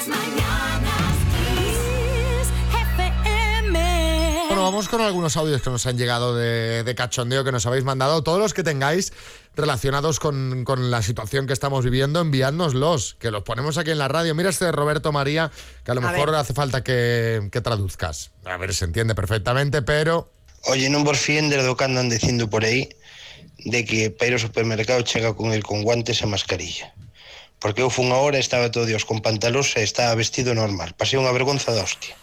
Bueno, vamos con algunos audios que nos han llegado de cachondeo que nos habéis mandado. Todos los que tengáis relacionados con la situación que estamos viviendo, enviádnoslos, que los ponemos aquí en la radio. Mira este de Roberto María, que a lo mejor hace falta que traduzcas. A ver, se entiende perfectamente, pero... Oye, non por fiender do que andan dicindo por aí de que para ir ao supermercado chega con guantes e mascarilla. Porque eu fun ahora e estaba todo Dios con pantalóns e estaba vestido normal. Pasei unha vergonza da hostia.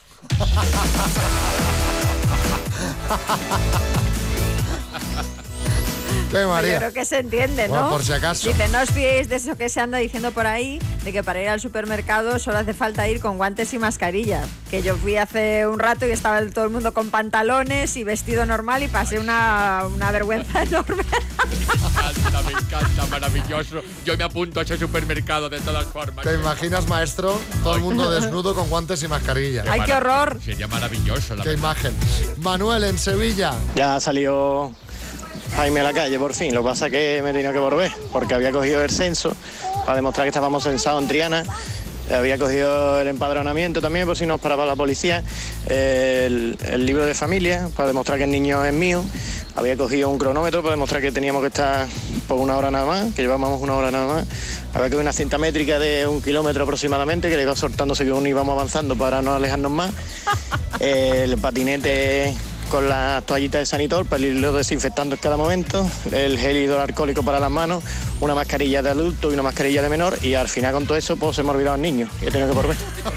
María. Yo creo que se entiende, ¿no? Bueno, por si acaso. Dice, no os fiéis de eso que se anda diciendo por ahí, de que para ir al supermercado solo hace falta ir con guantes y mascarilla. Que yo fui hace un rato y estaba todo el mundo con pantalones y vestido normal y pasé una vergüenza enorme. Me encanta, maravilloso. Yo me apunto a ese supermercado de todas formas. ¿Te imaginas, maestro? Todo el mundo desnudo con guantes y mascarilla. ¡Ay, qué horror! Sería maravilloso. ¡Qué imagen! Manuel, en Sevilla. Ya salió Jaime a la calle, por fin. Lo que pasa es que me he tenido que volver, porque había cogido el censo para demostrar que estábamos censados en Triana. Había cogido el empadronamiento también, por si nos paraba la policía. El libro de familia, para demostrar que el niño es mío. Había cogido un cronómetro para demostrar que teníamos que estar por una hora nada más, que llevábamos una hora nada más. Había cogido una cinta métrica de 1 kilómetro aproximadamente, que le iba soltando según íbamos avanzando para no alejarnos más. El patinete con las toallitas de Sanitol para irlo desinfectando en cada momento, el gel hidroalcohólico para las manos, una mascarilla de adulto y una mascarilla de menor, y al final con todo eso pues se me ha olvidado el niño y he tenido que volver.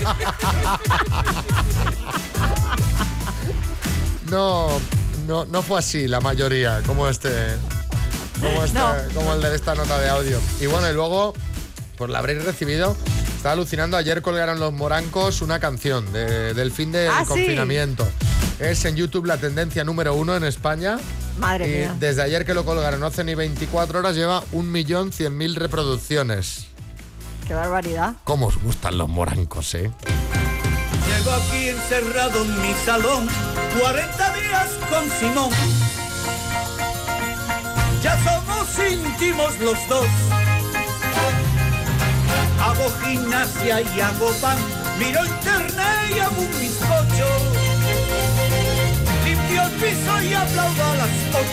No fue así la mayoría, como el de esta nota de audio. Y bueno, y luego, pues la habréis recibido. Estaba alucinando, ayer colgaron los morancos una canción del fin del confinamiento. ¿Sí? Es en YouTube la tendencia número 1 en España. Madre mía. Desde ayer que lo colgaron, no hace ni 24 horas, lleva 1.100.000 reproducciones. ¡Qué barbaridad! ¿Cómo os gustan los morancos, eh? Llevo aquí encerrado en mi salón 40 días con Simón. Ya somos íntimos los dos. Hago gimnasia y hago pan, miro internet y hago un bizcocho. Limpio el piso y aplaudo a las 8.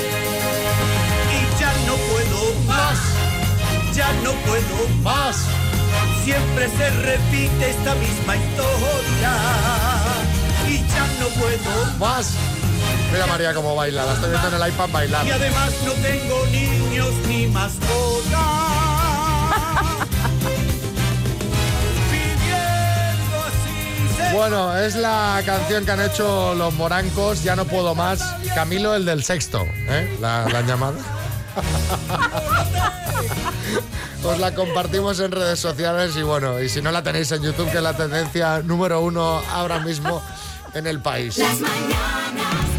Y ya no puedo más, ya no puedo más. Siempre se repite esta misma historia. Y ya no puedo más. Mira María cómo baila, la estoy viendo en el iPad bailar. Y además no tengo niños ni mascotas. Bueno, es la canción que han hecho los morancos, Ya no puedo más. Camilo, el del Sexto, ¿eh? La han llamado. Os la compartimos en redes sociales y bueno, y si no la tenéis en YouTube, que es la tendencia número 1 ahora mismo en el país. Las mañanas.